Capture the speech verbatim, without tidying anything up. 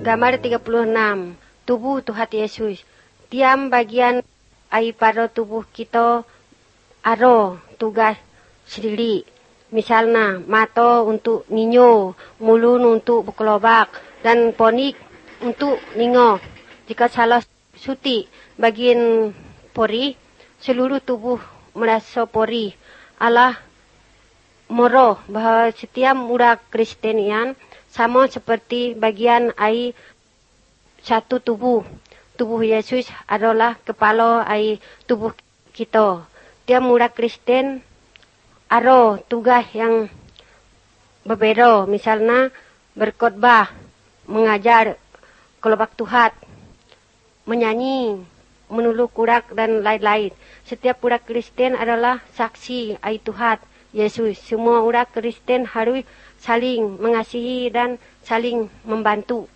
Gambar tiga puluh enam. Tubuh Tuhan Yesus. Tiam bagian ai pada tubuh kita aro tugas sendiri. Misalnya mata untuk ninyo, mulut untuk berkelobak, dan ponik untuk ningo. Jika salah suti bagian pori, seluruh tubuh merasa pori. Allah moro bahwa setiap muda Kristenian sama seperti bagian ai satu tubuh. Tubuh Yesus adalah kepala ai tubuh kita. Tiap muda Kristen ada tugas yang berbeda. Misalnya berkhotbah, mengajar kelobak Tuhan, menyanyi, menolong kurak dan lain-lain. Setiap muda Kristen adalah saksi ai Tuhan Yesus. Semua orang Kristen harus saling mengasihi dan saling membantu.